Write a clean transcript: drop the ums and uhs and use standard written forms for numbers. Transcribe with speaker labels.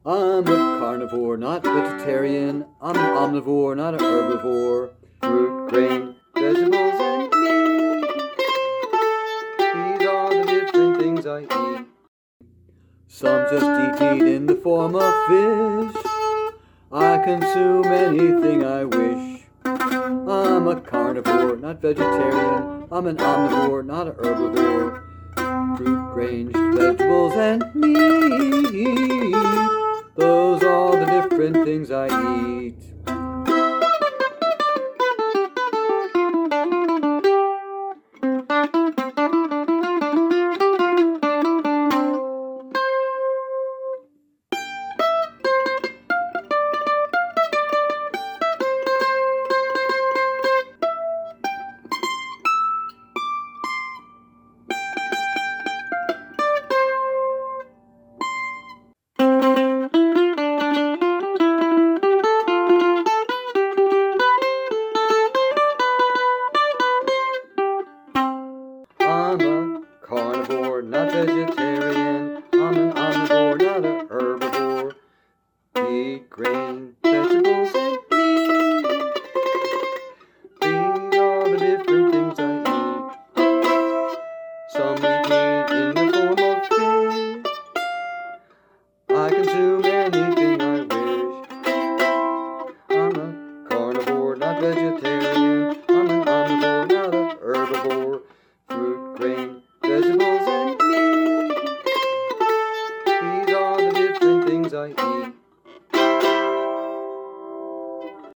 Speaker 1: I'm a carnivore, not vegetarian. I'm an omnivore, not an herbivore. Fruit, grain, vegetables, and meat. These are the different things I eat. Some just eat meat in the form of fish. I consume anything I wish. I'm a carnivore, not vegetarian. I'm an omnivore, not an herbivore. Fruit, grains, vegetables, and meat. Those are the different things I eat. I'm a carnivore, not vegetarian.